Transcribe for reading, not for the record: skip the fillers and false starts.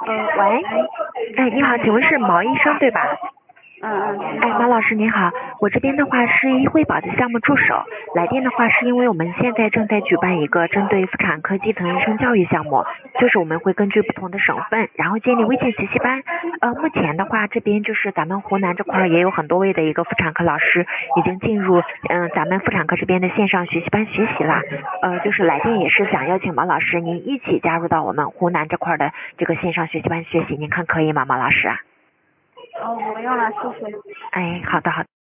喂，哎，你好，请问是毛医生对吧？哎，毛老师您好，我这边的话是医惠保的项目助手，来电的话是因为我们现在正在举办一个针对妇产科基层医生教育项目，就是我们会根据不同的省份，然后建立微信学习班。目前的话这边就是咱们湖南这块也有很多位的一个妇产科老师已经进入咱们妇产科这边的线上学习班学习了。就是来电也是想邀请毛老师您一起加入到我们湖南这块的这个线上学习班学习，您看可以吗，毛老师？ 不用了，谢谢。 哎，好的好的。